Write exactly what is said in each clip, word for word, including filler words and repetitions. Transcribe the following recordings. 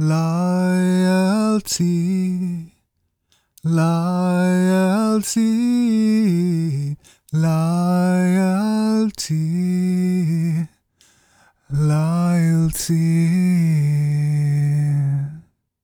Loyalty, loyalty, loyalty, loyalty.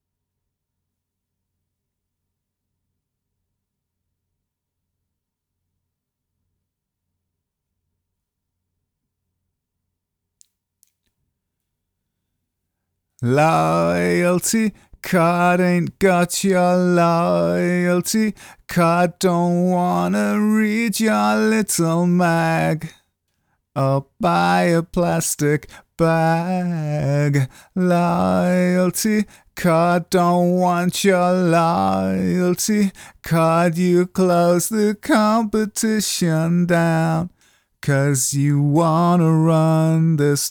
Loyalty, God ain't got your loyalty. God don't wanna read your little mag or buy a plastic bag. Loyalty, God don't want your loyalty. God, you close the competition down, 'cause you wanna run this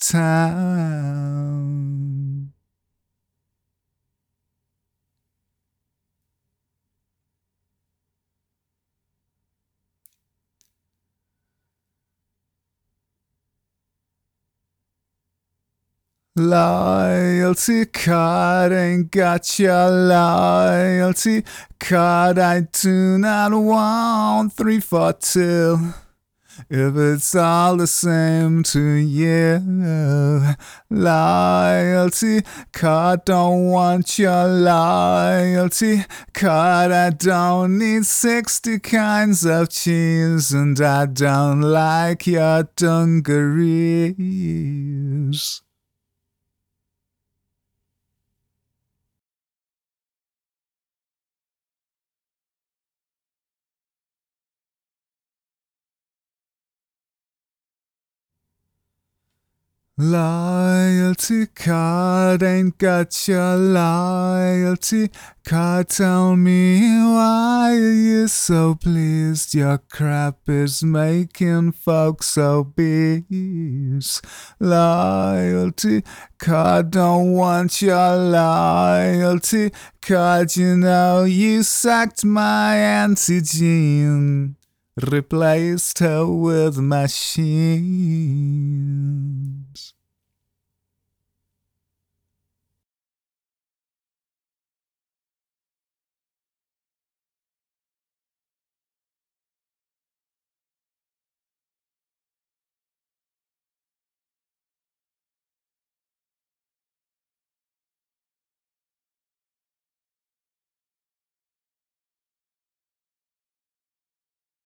town. Loyalty, God ain't got your loyalty. God, I do not want three for two, if it's all the same to you. Loyalty, God don't want your loyalty. God, I don't need sixty kinds of cheese, and I don't like your dungarees. Loyalty, God ain't got your loyalty. God, tell me why are you so pleased? Your crap is making folks obese. Loyalty, God don't want your loyalty. God, you know you sucked my antigen, replaced her with machine.